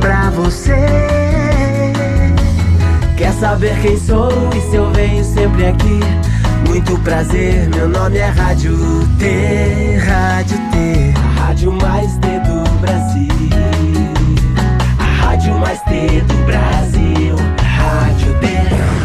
pra você. Quer saber quem sou e se eu venho sempre aqui? Muito prazer, meu nome é Rádio T, Rádio T, a rádio mais T do Brasil. A rádio mais T do Brasil, Rádio T.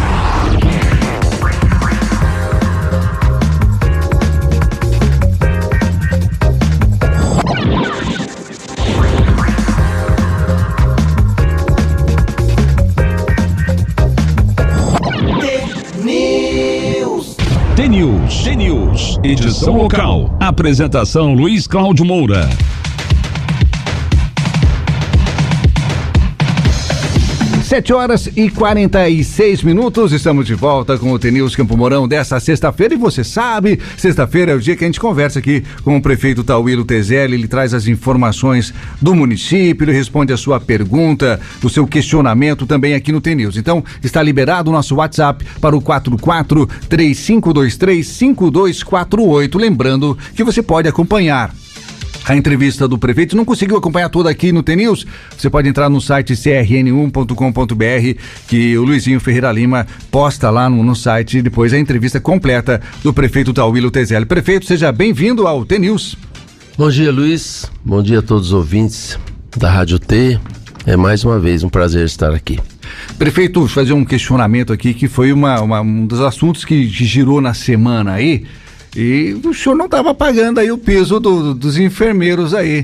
T-News, edição local. Apresentação Luiz Cláudio Moura. 7h46, estamos de volta com o T-News Campo Mourão dessa sexta-feira, e você sabe, sexta-feira é o dia que a gente conversa aqui com o prefeito Tauilo Tezelli. Ele traz as informações do município, ele responde a sua pergunta, o seu questionamento também aqui no T-News. Então, está liberado o nosso WhatsApp para o 44-3523-5248, lembrando que você pode acompanhar a entrevista do prefeito. Não conseguiu acompanhar toda aqui no T-News? Você pode entrar no site crn1.com.br, que o Luizinho Ferreira Lima posta lá no site depois a entrevista completa do prefeito Tauilo Tezelli. Prefeito, seja bem-vindo ao T-News. Bom dia, Luiz. Bom dia a todos os ouvintes da Rádio T. É mais uma vez um prazer estar aqui. Prefeito, fazer um questionamento aqui que foi um dos assuntos que girou na semana aí. E o senhor não estava pagando aí o piso dos enfermeiros aí.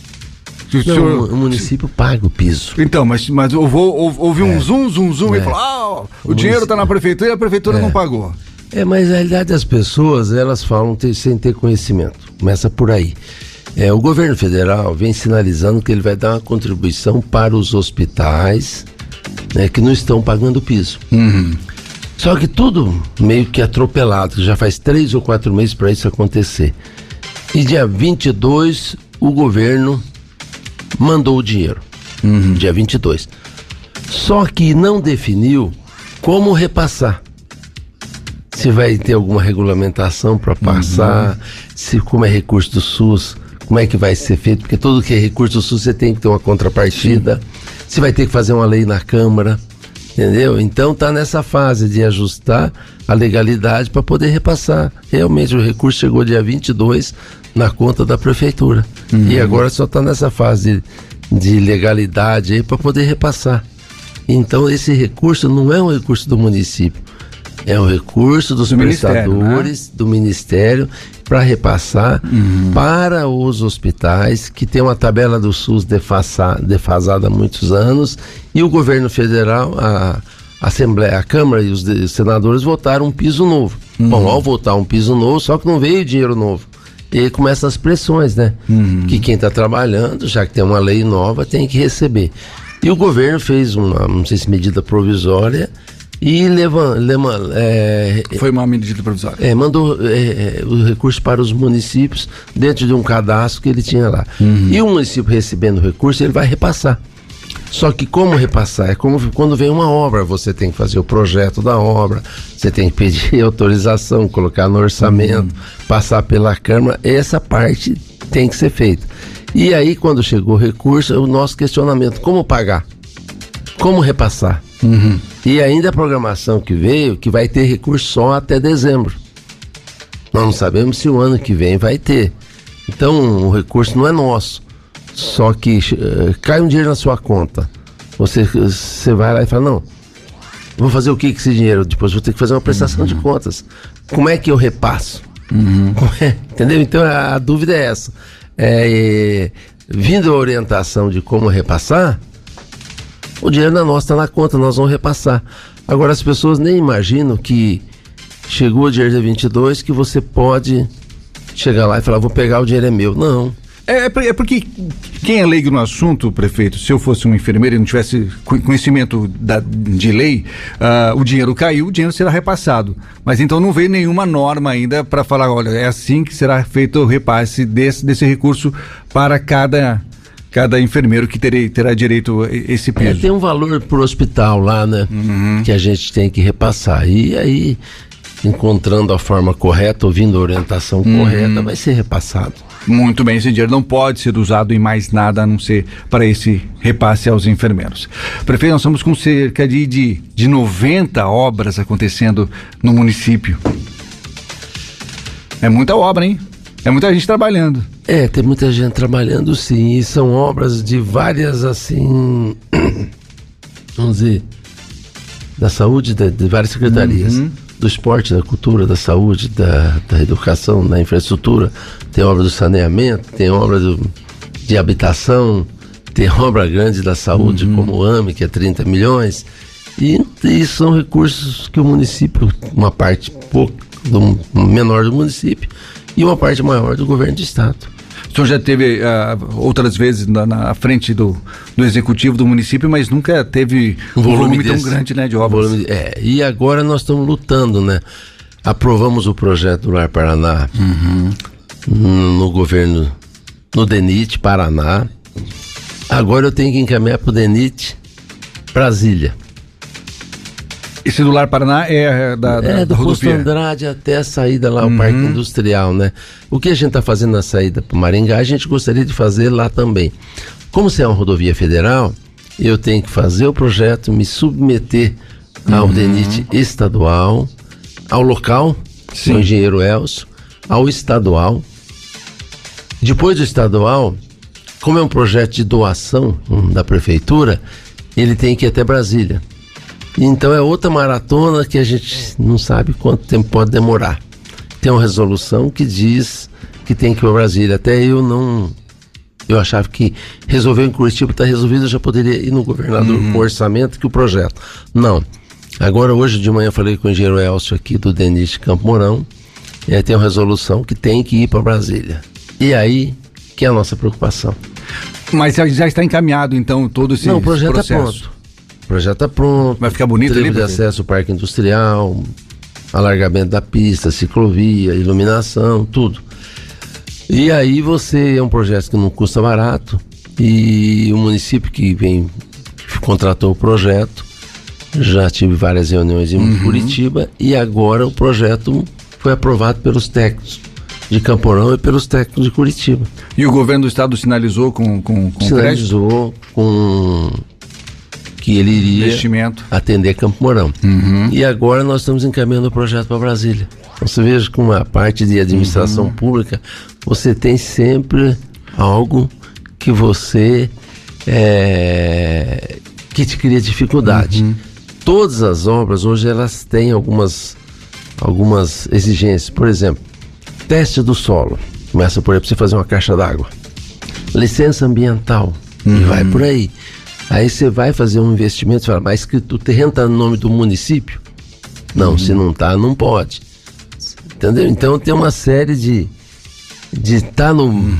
O município paga o piso. Então, mas houve um zoom e falou, o dinheiro está na prefeitura e a prefeitura não pagou. Mas a realidade das pessoas, elas falam sem ter conhecimento. Começa por aí. O governo federal vem sinalizando que ele vai dar uma contribuição para os hospitais, né, que não estão pagando o piso. Uhum. Só que tudo meio que atropelado, já faz 3 ou 4 meses para isso acontecer. E dia 22, o governo mandou o dinheiro. Dia 22. Só que não definiu como repassar. Se vai ter alguma regulamentação para passar, como é recurso do SUS, como é que vai ser feito, porque tudo que é recurso do SUS você tem que ter uma contrapartida. Se vai ter que fazer uma lei na Câmara. Entendeu? Então tá nessa fase de ajustar a legalidade para poder repassar. Realmente o recurso chegou dia 22 na conta da prefeitura. E agora só tá nessa fase de legalidade aí para poder repassar. Então esse recurso não é um recurso do município, é um recurso dos prestadores do Ministério para repassar para os hospitais que tem uma tabela do SUS defasada há muitos anos, e o governo federal, a Assembleia, a Câmara e os senadores votaram um piso novo. Bom, ao votar um piso novo, só que não veio dinheiro novo. E aí começam as pressões, né? Que quem está trabalhando, já que tem uma lei nova, tem que receber. E o governo fez não sei se medida provisória, e foi uma medida provisória. Mandou o recurso para os municípios dentro de um cadastro que ele tinha lá. E o município recebendo o recurso, ele vai repassar. Só que como repassar? É como quando vem uma obra, você tem que fazer o projeto da obra, você tem que pedir autorização, colocar no orçamento, passar pela Câmara, essa parte tem que ser feita. E aí, quando chegou o recurso, o nosso questionamento, como pagar? Como repassar? E ainda a programação que veio, que vai ter recurso só até dezembro. Nós não sabemos se o ano que vem vai ter. Então o recurso não é nosso. Só que cai um dinheiro na sua conta. Você vai lá e fala, não, vou fazer o que com esse dinheiro? Depois vou ter que fazer uma prestação de contas. Como é que eu repasso? Entendeu? Então a dúvida é essa. Vindo a orientação de como repassar, o dinheiro da nossa está na conta, nós vamos repassar. Agora as pessoas nem imaginam que chegou o dia 22 que você pode chegar lá e falar, vou pegar, o dinheiro é meu. Não. É porque quem é leigo no assunto, prefeito, se eu fosse um enfermeiro e não tivesse conhecimento de lei, o dinheiro caiu, o dinheiro será repassado. Mas então não veio nenhuma norma ainda para falar, olha, é assim que será feito o repasse desse recurso para cada enfermeiro que terá direito a esse peso. Tem um valor por hospital lá, né? Que a gente tem que repassar. E aí, encontrando a forma correta, ouvindo a orientação correta, vai ser repassado. Muito bem, esse dinheiro não pode ser usado em mais nada a não ser para esse repasse aos enfermeiros. Prefeito, nós estamos com cerca de 90 obras acontecendo no município. É muita obra, hein? É muita gente trabalhando. Tem muita gente trabalhando, sim, e são obras de várias, assim, vamos dizer, da saúde, de várias secretarias, do esporte, da cultura, da saúde, da educação, da infraestrutura. Tem obra do saneamento, tem obra de habitação, tem obra grande da saúde, como o AME, que é 30 milhões, e são recursos que o município, uma parte menor do município e uma parte maior do governo do estado. O senhor já teve outras vezes na frente do executivo do município, mas nunca teve um volume tão grande, né, de obras. E agora nós estamos lutando, né? Aprovamos o projeto do Lar Paraná no governo, no DENIT Paraná. Agora eu tenho que encaminhar para o DENIT Brasília. Esse do Lar Paraná é do Posto rodovia Andrade até a saída lá, o Parque Industrial, né? O que a gente está fazendo na saída para Maringá, a gente gostaria de fazer lá também. Como se é uma rodovia federal, eu tenho que fazer o projeto, me submeter ao DENIT estadual, ao local, o engenheiro Elcio, ao estadual. Depois do estadual, como é um projeto de doação da prefeitura, ele tem que ir até Brasília. Então é outra maratona que a gente não sabe quanto tempo pode demorar. Tem uma resolução que diz que tem que ir para Brasília. Até eu achava que resolveu em Curitiba, está resolvido, eu já poderia ir no governador com o orçamento que o projeto. Não. Agora, hoje de manhã, eu falei com o engenheiro Elcio aqui do DENIT Campo Mourão, tem uma resolução que tem que ir para Brasília. E aí que é a nossa preocupação. Mas já está encaminhado, então, todo esse processo? Não, o projeto está pronto. O projeto está pronto. Vai ficar bonito ali? De acesso ao Parque Industrial, alargamento da pista, ciclovia, iluminação, tudo. E aí é um projeto que não custa barato, e o município que contratou o projeto, já tive várias reuniões em Curitiba, e agora o projeto foi aprovado pelos técnicos de Campo Mourão e pelos técnicos de Curitiba. E o governo do estado sinalizou sinalizou que ele iria atender Campo Mourão. E agora nós estamos encaminhando o projeto para Brasília. Você veja que uma parte de administração pública, você tem sempre algo que que te cria dificuldade. Todas as obras hoje elas têm algumas exigências. Por exemplo, teste do solo. Começa por aí para você fazer uma caixa d'água. Licença ambiental. E vai por aí. Aí você vai fazer um investimento e fala, mas o terreno está no nome do município? Não, se não está, não pode. Entendeu? Então tem uma série de estar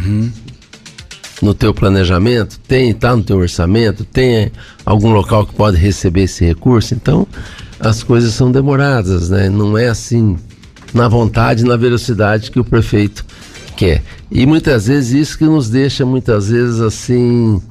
no teu planejamento, tá no teu orçamento, tem algum local que pode receber esse recurso. Então as coisas são demoradas, né? Não é assim na vontade, na velocidade que o prefeito quer. E muitas vezes isso que nos deixa assim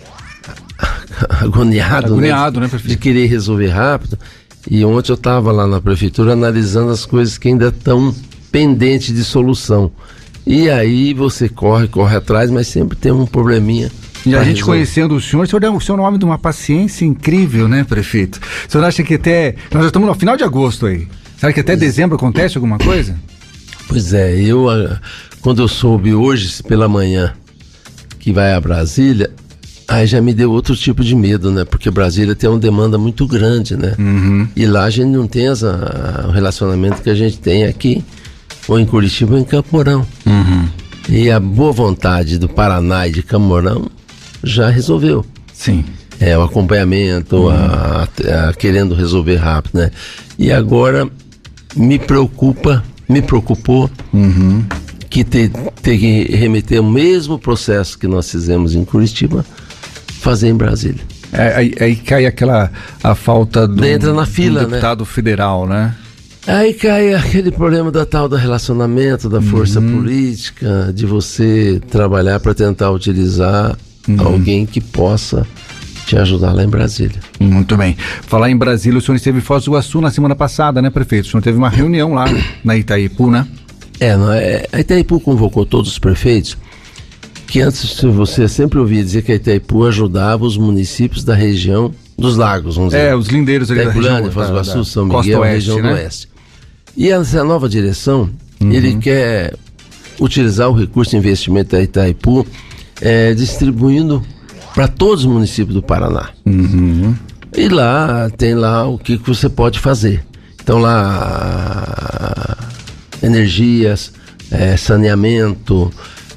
agoniado, né, prefeito? De querer resolver rápido. E ontem eu estava lá na prefeitura analisando as coisas que ainda estão pendentes de solução. E aí você corre atrás, mas sempre tem um probleminha. E a gente conhecendo o senhor é um homem de uma paciência incrível, né, prefeito? O senhor acha que até... Nós já estamos no final de agosto aí. Será que até dezembro acontece alguma coisa? Pois é, quando eu soube hoje pela manhã que vai a Brasília, aí já me deu outro tipo de medo, né? Porque Brasília tem uma demanda muito grande, né? E lá a gente não tem o relacionamento que a gente tem aqui, ou em Curitiba ou em Campo Mourão. E a boa vontade do Paraná e de Campo Mourão já resolveu. Sim. O acompanhamento, querendo resolver rápido, né? E agora me preocupou que ter que remeter o mesmo processo que nós fizemos em Curitiba, fazer em Brasília. Aí cai a falta do, entra na fila, do deputado federal, né? Aí cai aquele problema do relacionamento, da força política, de você trabalhar para tentar utilizar alguém que possa te ajudar lá em Brasília. Muito bem. Falar em Brasília, o senhor esteve em Foz do Iguaçu na semana passada, né, prefeito? O senhor teve uma reunião lá na Itaipu, né? A Itaipu convocou todos os prefeitos que antes você sempre ouvia dizer que a Itaipu ajudava os municípios da região dos lagos, vamos dizer. Os lindeiros ali da região, Foz do Iguaçu, São Miguel, Costa Oeste, região do Oeste. E essa nova direção, ele quer utilizar o recurso de investimento da Itaipu distribuindo para todos os municípios do Paraná. E lá tem lá o que você pode fazer. Então lá energias, saneamento,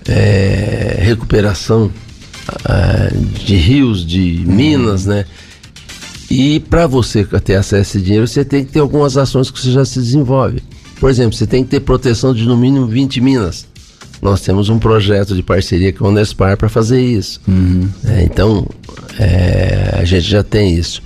recuperação de rios, de minas, né? E para você ter acesso a esse dinheiro, você tem que ter algumas ações que você já se desenvolve. Por exemplo, você tem que ter proteção de no mínimo 20 minas. Nós temos um projeto de parceria com a Unespar para fazer isso. Então, a gente já tem isso.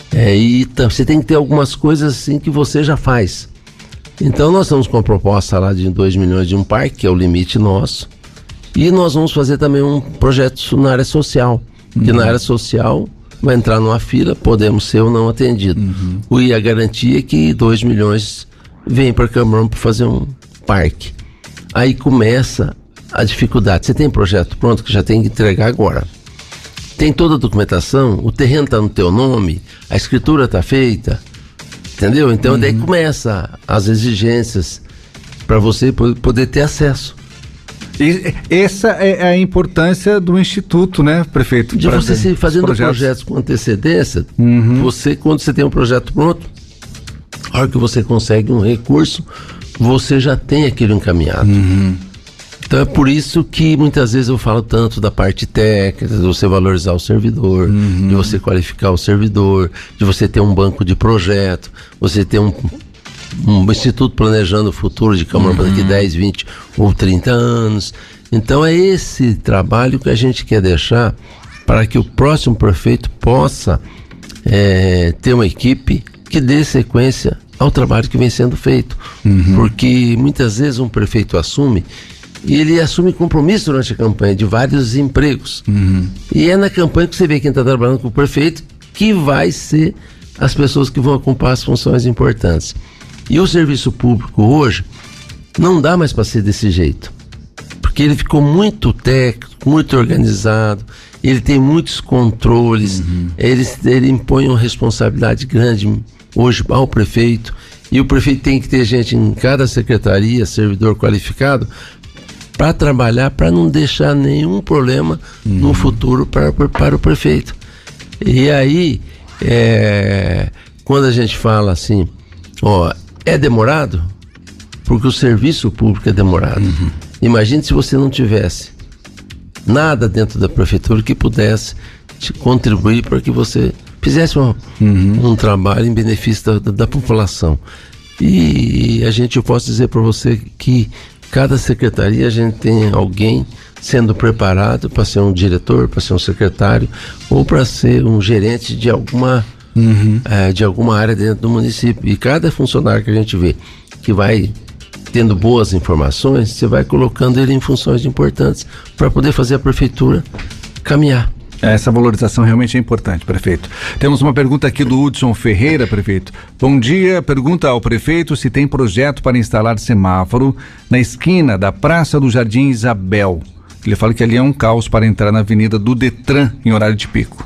E você tem que ter algumas coisas assim que você já faz. Então, nós estamos com a proposta lá de 2 milhões de um parque, que é o limite nosso. E nós vamos fazer também um projeto na área social. Que na área social vai entrar numa fila, podemos ser ou não atendido. E a garantia é que 2 milhões vem para Cambrão para fazer um parque. Aí começa a dificuldade. Você tem projeto pronto que já tem que entregar agora. Tem toda a documentação, o terreno está no teu nome, a escritura está feita, entendeu? Então daí começa as exigências para você poder ter acesso. E essa é a importância do Instituto, né, prefeito? De você se fazendo projetos com antecedência, você, quando você tem um projeto pronto, a hora que você consegue um recurso, você já tem aquilo encaminhado. Então é por isso que muitas vezes eu falo tanto da parte técnica, de você valorizar o servidor, de você qualificar o servidor, de você ter um banco de projeto, você ter um instituto planejando o futuro de Câmara para daqui 10, 20 ou 30 anos. Então é esse trabalho que a gente quer deixar para que o próximo prefeito possa ter uma equipe que dê sequência ao trabalho que vem sendo feito. Porque muitas vezes um prefeito assume e ele assume compromisso durante a campanha de vários empregos. E é na campanha que você vê quem está trabalhando com o prefeito que vai ser as pessoas que vão ocupar as funções importantes. E o serviço público hoje não dá mais para ser desse jeito, porque ele ficou muito técnico, muito organizado, ele tem muitos controles, ele impõe uma responsabilidade grande hoje ao prefeito, e o prefeito tem que ter gente em cada secretaria, servidor qualificado, para trabalhar, para não deixar nenhum problema no futuro para o prefeito. E aí, quando a gente fala assim, é demorado? Porque o serviço público é demorado. Imagine se você não tivesse nada dentro da prefeitura que pudesse te contribuir para que você fizesse um trabalho em benefício da população. E eu posso dizer para você que cada secretaria a gente tem alguém sendo preparado para ser um diretor, para ser um secretário ou para ser um gerente de alguma área dentro do município. E cada funcionário que a gente vê que vai tendo boas informações, você vai colocando ele em funções importantes para poder fazer a prefeitura caminhar. Essa valorização realmente é importante, prefeito. Temos uma pergunta aqui do Hudson Ferreira, prefeito. Bom dia, pergunta ao prefeito se tem projeto para instalar semáforo na esquina da Praça do Jardim Isabel. Ele fala que ali é um caos para entrar na avenida do Detran em horário de pico.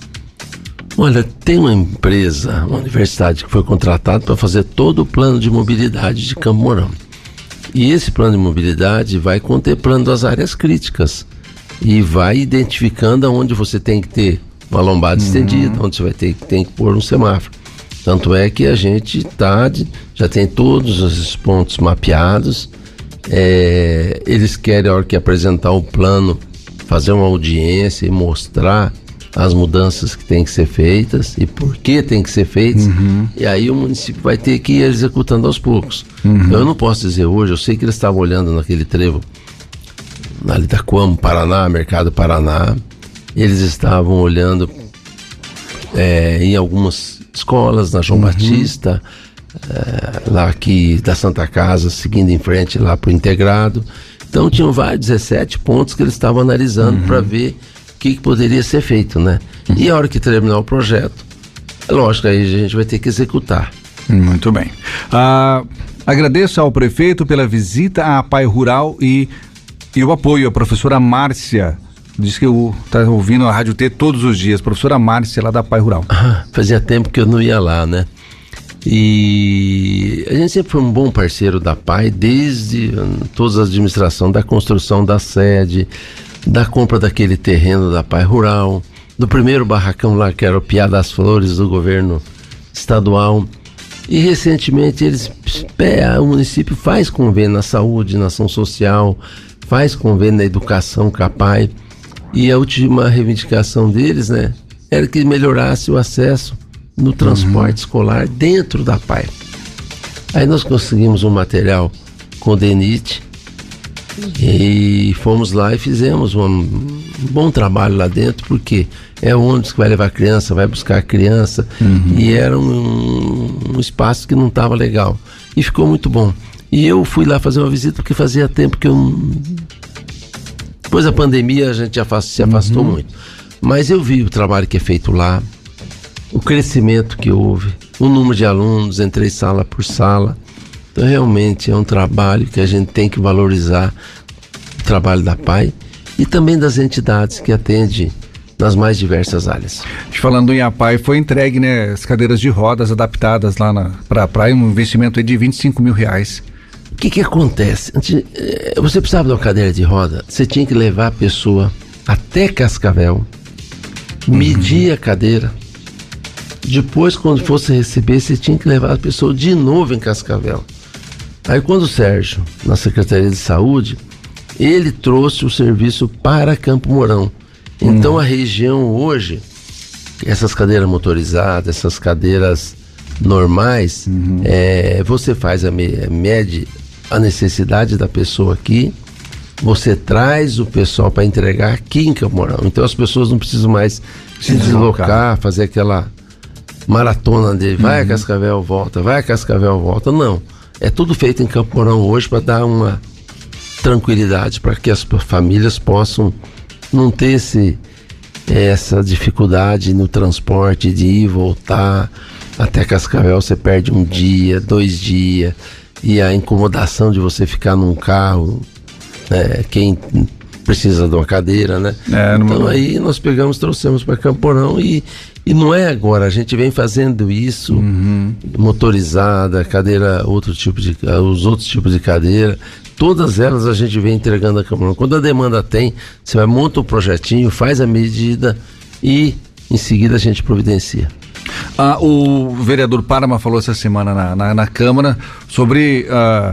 Olha, tem uma empresa, uma universidade que foi contratada para fazer todo o plano de mobilidade de Campo Mourão. E esse plano de mobilidade vai contemplando as áreas críticas e vai identificando aonde você tem que ter uma lombada estendida, onde você vai tem que pôr um semáforo. Tanto é que a gente já tem todos esses pontos mapeados. Eles querem, a hora que apresentar o plano, fazer uma audiência e mostrar as mudanças que têm que ser feitas e por que tem que ser feitas. E aí o município vai ter que ir executando aos poucos. Eu não posso dizer hoje, eu sei que eles estavam olhando naquele trevo ali da Coamo, Paraná, Mercado Paraná, eles estavam olhando em algumas escolas, na João Batista, lá aqui da Santa Casa, seguindo em frente lá para o Integrado. Então tinham vários 17 pontos que eles estavam analisando para ver o que poderia ser feito, né? E a hora que terminar o projeto, é lógico, aí a gente vai ter que executar. Muito bem. Agradeço ao prefeito pela visita à Pai Rural e E o apoio, a professora Márcia, diz que está ouvindo a Rádio T todos os dias, professora Márcia lá da Pai Rural. Fazia tempo que eu não ia lá, né? E a gente sempre foi um bom parceiro da Pai, desde toda a administração, da construção da sede, da compra daquele terreno da Pai Rural, do primeiro barracão lá que era o Piá das Flores do governo estadual. E recentemente o município faz convênio na saúde, na ação social, faz convênio na educação com a Pai. E a última reivindicação deles, né, era que melhorasse o acesso no transporte escolar dentro da Pai. Aí nós conseguimos um material com o DENIT e fomos lá e fizemos um bom trabalho lá dentro, porque é o ônibus que vai levar a criança, vai buscar a criança, e era um espaço que não estava legal. E ficou muito bom. E eu fui lá fazer uma visita porque fazia tempo que eu... Depois da pandemia a gente se afastou muito. Mas eu vi o trabalho que é feito lá, o crescimento que houve, o número de alunos, entrei sala por sala. Então realmente é um trabalho que a gente tem que valorizar, o trabalho da Pai e também das entidades que atendem nas mais diversas áreas. Falando em APAI, foi entregue, né, as cadeiras de rodas adaptadas lá para a praia, um investimento aí de R$25 mil. O que acontece? Você precisava de uma cadeira de roda, você tinha que levar a pessoa até Cascavel, medir a cadeira. Depois, quando fosse receber, você tinha que levar a pessoa de novo em Cascavel. Aí quando o Sérgio, na Secretaria de Saúde, ele trouxe o serviço para Campo Mourão. Então a região hoje, essas cadeiras motorizadas, essas cadeiras normais, você faz mede a necessidade da pessoa aqui, você traz o pessoal para entregar aqui em Campo Mourão. Então as pessoas não precisam mais se deslocar, fazer aquela maratona dele, vai a Cascavel, volta, vai a Cascavel, volta. Não, é tudo feito em Campo Mourão hoje para dar uma tranquilidade para que as famílias possam não ter essa dificuldade no transporte de ir e voltar. Até Cascavel você perde 1 dia, 2 dias, e a incomodação de você ficar num carro, quem precisa de uma cadeira, né? Então aí nós pegamos, trouxemos para Campo Mourão e não é agora, a gente vem fazendo isso, motorizada, cadeira, os outros tipos de cadeira, todas elas a gente vem entregando a Campo Mourão. Quando a demanda tem, você monta um projetinho, faz a medida e em seguida a gente providencia. O vereador Parma falou essa semana na Câmara sobre a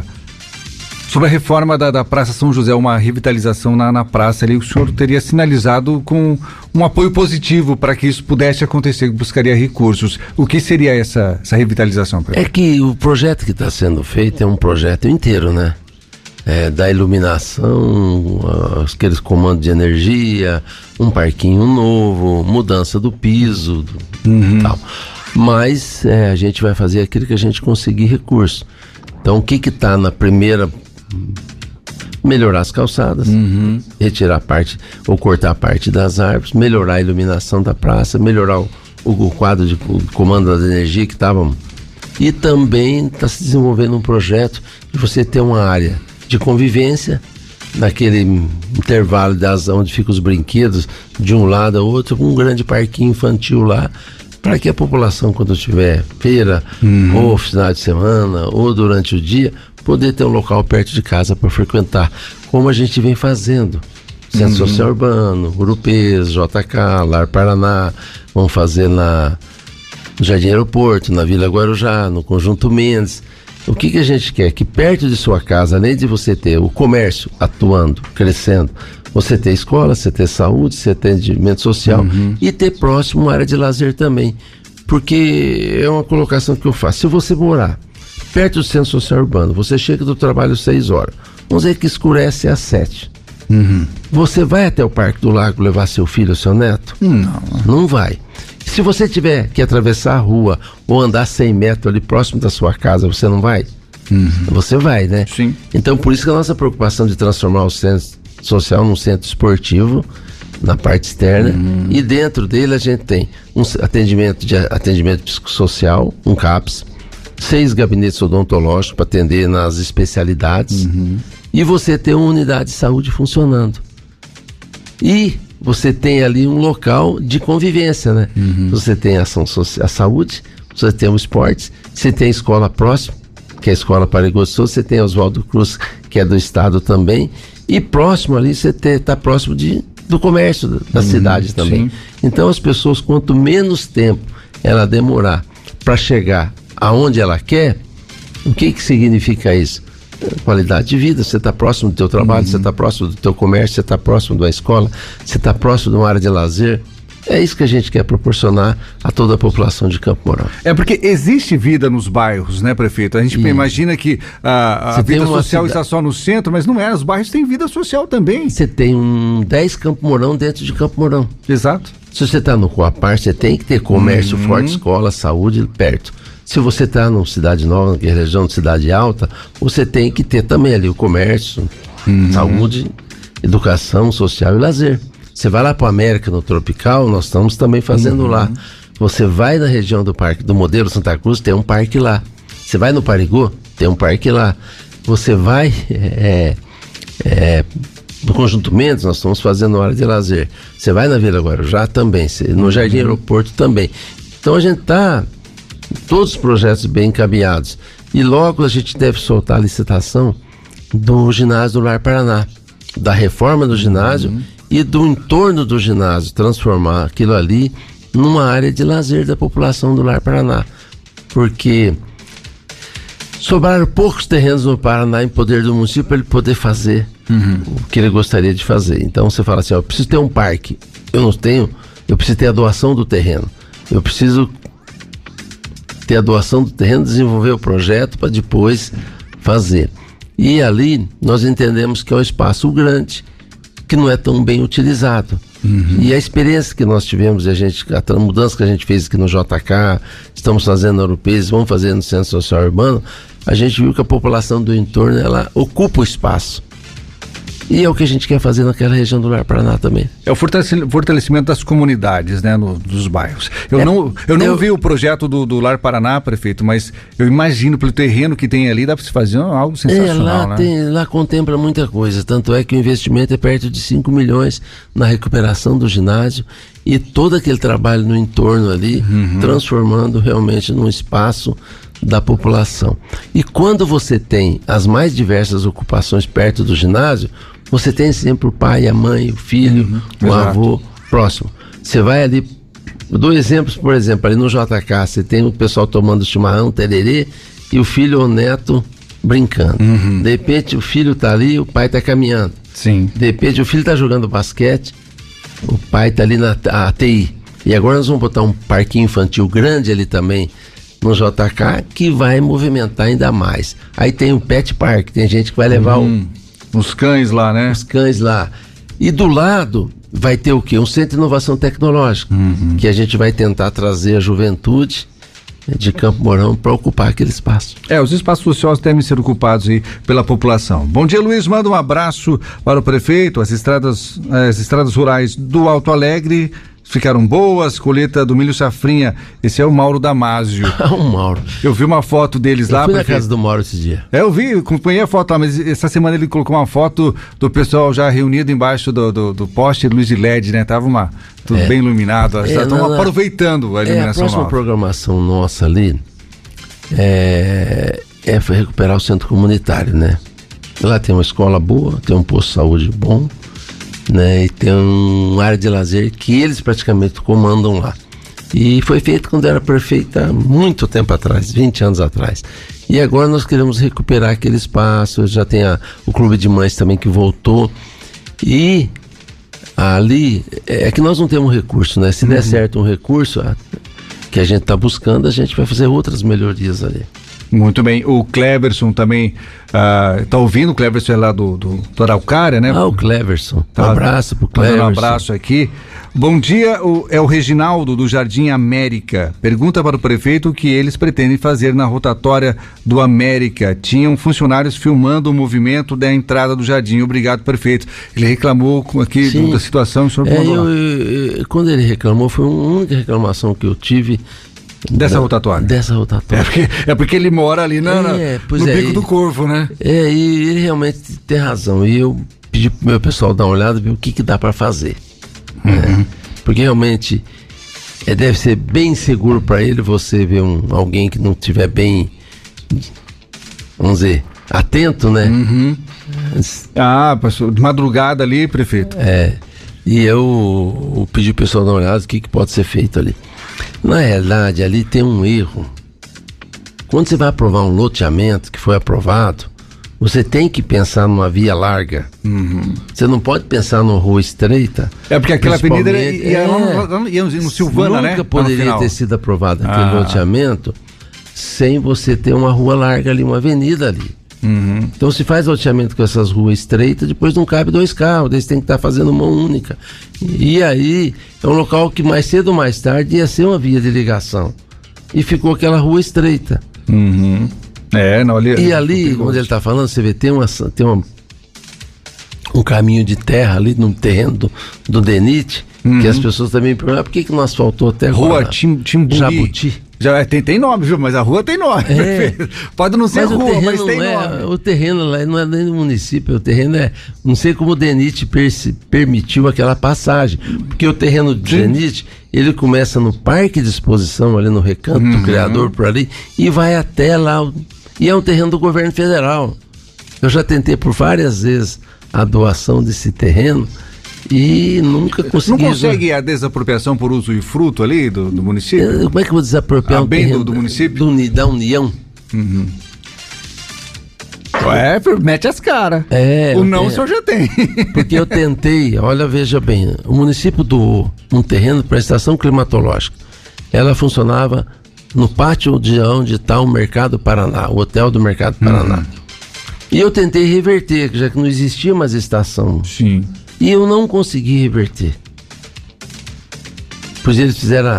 reforma da Praça São José, uma revitalização na praça ali. O senhor teria sinalizado com um apoio positivo para que isso pudesse acontecer, buscaria recursos. O que seria essa revitalização? É que o projeto que está sendo feito é um projeto inteiro, né? Da iluminação, aqueles comandos de energia, um parquinho novo, mudança do piso, tal. Mas a gente vai fazer aquilo que a gente conseguir recurso. Então o que está na primeira... melhorar as calçadas, retirar parte ou cortar parte das árvores, melhorar a iluminação da praça, melhorar o quadro de comando da energia que estavam. E também está se desenvolvendo um projeto de você ter uma área de convivência naquele intervalo onde ficam os brinquedos de um lado ao outro, um grande parquinho infantil lá, para que a população, quando tiver feira, ou final de semana, ou durante o dia, poder ter um local perto de casa para frequentar, como a gente vem fazendo. Centro Social Urbano, Urupês, JK, Lar Paraná, vamos fazer no Jardim Aeroporto, na Vila Guarujá, no Conjunto Mendes. O que a gente quer? Que perto de sua casa, além de você ter o comércio atuando, crescendo, você ter escola, você ter saúde, você ter atendimento social e ter próximo uma área de lazer também. Porque é uma colocação que eu faço. Se você morar perto do Centro Social Urbano, você chega do trabalho às 6 horas, vamos dizer que escurece às 7. Você vai até o Parque do Lago levar seu filho ou seu neto? Não vai. Se você tiver que atravessar a rua ou andar 100 metros ali próximo da sua casa, você não vai? Você vai, né? Sim. Então por isso que a nossa preocupação de transformar o centro social num centro esportivo na parte externa, e dentro dele a gente tem um atendimento psicossocial, um CAPS, 6 gabinetes odontológicos para atender nas especialidades, e você ter uma unidade de saúde funcionando. E você tem ali um local de convivência, né? Você tem a saúde, você tem o esporte, você tem a escola próxima, que é a Escola Paraíba, você tem Oswaldo Cruz, que é do estado também, e próximo ali você está próximo do comércio da cidade também. Sim. Então as pessoas, quanto menos tempo ela demorar para chegar aonde ela quer, o que significa isso? Qualidade de vida, você está próximo do teu trabalho, você está próximo do teu comércio, você está próximo da escola, você está próximo de uma área de lazer. É isso que a gente quer proporcionar a toda a população de Campo Mourão. É porque existe vida nos bairros, né, prefeito? A gente imagina que a vida social está só no centro, mas não é. Os bairros têm vida social também. Você tem 10 Campo Mourão dentro de Campo Mourão. Exato. Se você está no Coapar, você tem que ter comércio forte, escola, saúde perto. Se você está numa cidade nova, na região de cidade alta, você tem que ter também ali o comércio, saúde, educação social e lazer. Você vai lá para o América, no Tropical, nós estamos também fazendo lá. Você vai na região do Parque do Modelo Santa Cruz, tem um parque lá. Você vai no Parigô, tem um parque lá. Você vai no Conjunto Mendes, nós estamos fazendo área de lazer. Você vai na Vila Guarujá também, no Jardim Aeroporto também. Então a gente está todos os projetos bem encaminhados. E logo a gente deve soltar a licitação do ginásio do Lar Paraná, da reforma do ginásio e do entorno do ginásio, transformar aquilo ali numa área de lazer da população do Lar Paraná, porque sobraram poucos terrenos no Paraná em poder do município para ele poder fazer o que ele gostaria de fazer. Então você fala assim, eu preciso ter um parque, eu não tenho, eu preciso ter a doação do terreno, eu preciso ter a doação do terreno, desenvolver o projeto para depois fazer. E ali nós entendemos que é um espaço grande, que não é tão bem utilizado. E a experiência que nós tivemos, a mudança que a gente fez aqui no JK, estamos fazendo no Europeias, vamos fazer no Centro Social Urbano, a gente viu que a população do entorno, ela ocupa o espaço. E é o que a gente quer fazer naquela região do Lar Paraná também. É o fortalecimento das comunidades, né, dos bairros. Eu não vi o projeto do Lar Paraná, prefeito, mas eu imagino pelo terreno que tem ali, dá para se fazer algo sensacional, lá contempla muita coisa, tanto é que o investimento é perto de 5 milhões na recuperação do ginásio e todo aquele trabalho no entorno ali, transformando realmente num espaço da população. E quando você tem as mais diversas ocupações perto do ginásio, você tem sempre o pai, a mãe, o filho, o avô próximo. Você vai ali, eu dou exemplos, por exemplo, ali no JK, você tem o pessoal tomando chimarrão, tererê, e o filho ou o neto brincando. De repente o filho tá ali, o pai tá caminhando. Sim. De repente o filho tá jogando basquete, o pai tá ali na ATI. E agora nós vamos botar um parquinho infantil grande ali também, no JK, que vai movimentar ainda mais. Aí tem o Pet Park, tem gente que vai levar os cães lá, né? Os cães lá. E do lado vai ter o quê? Um centro de inovação tecnológica, que a gente vai tentar trazer a juventude de Campo Mourão para ocupar aquele espaço. Os espaços sociais devem ser ocupados aí pela população. Bom dia, Luiz, manda um abraço para o prefeito. As estradas rurais do Alto Alegre ficaram boas, colheita do milho safrinha. Esse é o Mauro Damasio. O Mauro. Eu vi uma foto deles lá. Eu fui na casa do Mauro esse dia. Eu vi, acompanhei a foto lá, mas essa semana ele colocou uma foto do pessoal já reunido embaixo do poste de luz de LED, né? Tava tudo bem iluminado. Estão aproveitando a iluminação nova. A próxima programação nossa ali foi recuperar o centro comunitário, né? Lá tem uma escola boa, tem um posto de saúde bom, né, e tem uma área de lazer que eles praticamente comandam lá. E foi feito quando era prefeito há muito tempo atrás, 20 anos atrás. E agora nós queremos recuperar aquele espaço, já tem o clube de mães também que voltou. E ali, é que nós não temos recurso, né? Se der certo um recurso que a gente está buscando, a gente vai fazer outras melhorias ali. Muito bem, o Cleverson também tá ouvindo, o Cleverson é lá do Araucária, né? O Cleverson, um abraço pro Cleverson. Um abraço aqui. Bom dia, é o Reginaldo do Jardim América, pergunta para o prefeito o que eles pretendem fazer na rotatória do América. Tinham funcionários filmando o movimento da entrada do jardim. Obrigado, prefeito. Ele reclamou aqui da situação, o senhor quando ele reclamou, foi uma única reclamação que eu tive. Dessa rotatória? Dessa rotatória. É porque ele mora ali no Bico do Corvo, né? E ele realmente tem razão. E eu pedi pro meu pessoal dar uma olhada e ver o que dá para fazer. Né? Porque realmente deve ser bem seguro para ele você ver alguém que não estiver bem, vamos dizer, atento, né? Passou de madrugada ali, prefeito. E eu pedi pro pessoal dar uma olhada o que pode ser feito ali. Na realidade, ali tem um erro. Quando você vai aprovar um loteamento que foi aprovado, você tem que pensar numa via larga. Você não pode pensar numa rua estreita. Porque aquela avenida ia no Silvana, né? Nunca poderia ter sido aprovado aquele loteamento sem você ter uma rua larga ali, uma avenida ali. Então se faz loteamento com essas ruas estreitas, depois não cabe 2 carros, daí você tem que estar fazendo uma única. E aí é um local que mais cedo ou mais tarde ia ser uma via de ligação. E ficou aquela rua estreita. E ali, como ele está falando, você vê, tem um caminho de terra ali no terreno do DENIT, que as pessoas também perguntam, por que não asfaltou até agora? Rua Timburi. Jabuti. Já tem nome, viu? Mas a rua tem nome. Pode não ser rua, mas tem nome. O terreno lá não é nem do município, o terreno não sei como o DENIT permitiu aquela passagem, porque o terreno do DENIT, ele começa no Parque de Exposição, ali no Recanto do Criador, por ali, e vai até lá, e é um terreno do governo federal. Eu já tentei por várias vezes a doação desse terreno, e nunca consegui. Não consegue a desapropriação por uso e fruto ali do município? Como é que eu vou desapropriar bem terreno do município? Da União? Mete as caras. O senhor já tem. Porque eu tentei, olha, veja bem, o município doou um terreno para a estação climatológica. Ela funcionava no pátio de onde está o Mercado Paraná, o hotel do Mercado Paraná. E eu tentei reverter, já que não existia mais estação. Sim. E eu não consegui reverter. Pois eles fizeram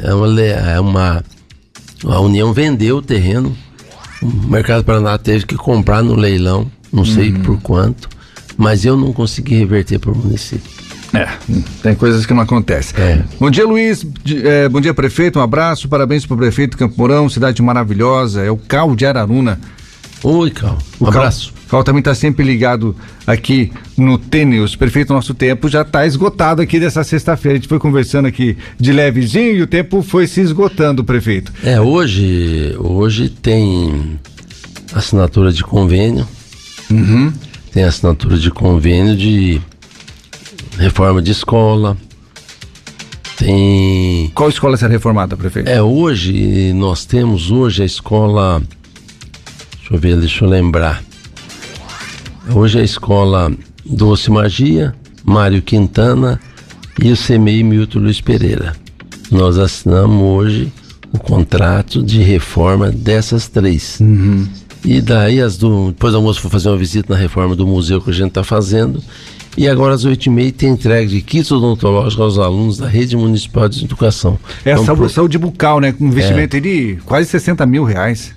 a União vendeu o terreno, o Mercado Paraná teve que comprar no leilão, não sei por quanto, mas eu não consegui reverter para o município. Tem coisas que não acontecem. Bom dia, Luiz. Bom dia, prefeito. Um abraço, parabéns para o prefeito de Campo Mourão, cidade maravilhosa. É o Cal de Araruna. Oi, Cal. Um abraço. O Cal também está sempre ligado aqui no T-News. Prefeito, nosso tempo já está esgotado aqui dessa sexta-feira. A gente foi conversando aqui de levezinho e o tempo foi se esgotando, prefeito. Hoje tem assinatura de convênio. Tem assinatura de convênio de reforma de escola. Tem... Qual escola será reformada, prefeito? Hoje nós temos a escola... Deixa eu lembrar. Hoje é a escola Doce Magia, Mário Quintana e o CMEI Milton Luiz Pereira. Nós assinamos hoje o contrato de reforma dessas 3. E daí depois do almoço vou fazer uma visita na reforma do museu que a gente está fazendo. E agora às 8h30 tem entrega de kits odontológicos aos alunos da Rede Municipal de Educação. Saúde bucal, né? Com investimento de quase R$60 mil.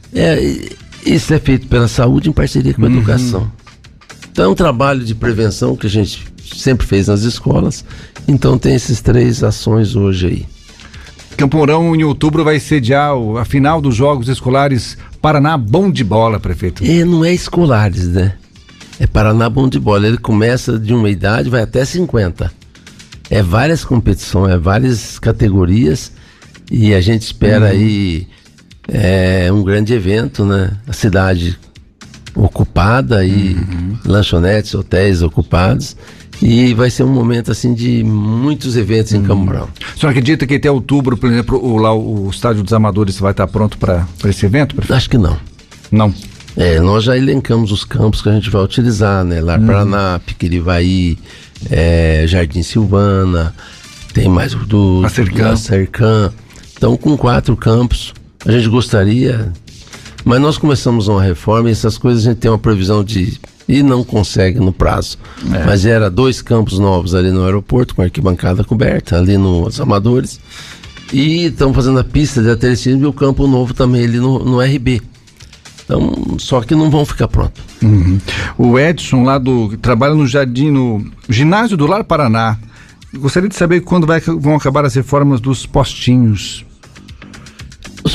Isso é feito pela saúde em parceria com a educação. Então é um trabalho de prevenção que a gente sempre fez nas escolas. Então tem essas 3 ações hoje aí. Campo Mourão, em outubro, vai sediar a final dos Jogos Escolares Paraná Bom de Bola, prefeito. Não é escolares, né? É Paraná Bom de Bola. Ele começa de uma idade, vai até 50. É várias competições, várias categorias. E a gente espera aí um grande evento, né? A cidade ocupada e lanchonetes, hotéis ocupados. E vai ser um momento assim de muitos eventos em Campo Mourão. O senhor acredita que até outubro, por exemplo, o Estádio dos Amadores vai estar pronto para esse evento, prefeito? Acho que não. Não? Nós já elencamos os campos que a gente vai utilizar, né? Lar Paraná, Piquirivaí, Jardim Silvana, tem mais do Acercã. Então, com 4 campos, a gente gostaria, mas nós começamos uma reforma e essas coisas a gente tem uma previsão e não consegue no prazo. Mas era 2 campos novos ali no aeroporto, com arquibancada coberta, ali nos Amadores, e estamos fazendo a pista de atletismo e o campo novo também ali no RB. Então, só que não vão ficar prontos. O Edson trabalha no ginásio do Lar Paraná. Gostaria de saber quando vão acabar as reformas dos postinhos.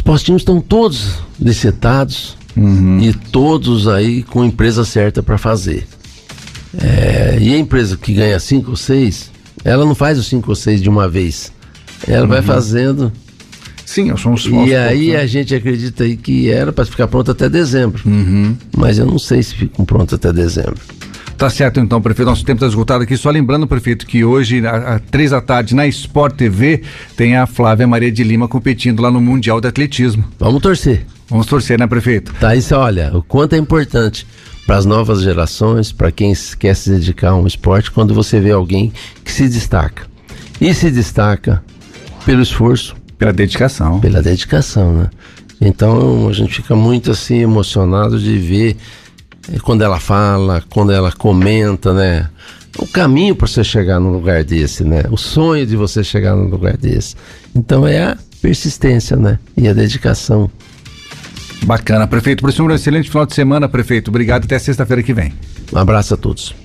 postinhos estão todos licitados e todos aí com empresa certa para fazer. E a empresa que ganha 5 ou 6, ela não faz os 5 ou 6 de uma vez. Ela vai fazendo. Sim, nós somos E aí poucos, né? A gente acredita aí que era para ficar pronto até dezembro. Mas eu não sei se ficam pronto até dezembro. Tá certo então, prefeito, nosso tempo está esgotado aqui, só lembrando, prefeito, que hoje às 3 da tarde na Sport TV tem a Flávia Maria de Lima competindo lá no Mundial de Atletismo. Vamos torcer. Vamos torcer, né, prefeito? Tá, isso, olha, o quanto é importante para as novas gerações, para quem quer se dedicar a um esporte, quando você vê alguém que se destaca. E se destaca pelo esforço. Pela dedicação. Pela dedicação, né? Então a gente fica muito assim emocionado de ver quando ela fala, quando ela comenta, né? O caminho para você chegar num lugar desse, né? O sonho de você chegar num lugar desse. Então é a persistência, né? E a dedicação. Bacana, prefeito. Por isso, um excelente final de semana, prefeito. Obrigado, até sexta-feira que vem. Um abraço a todos.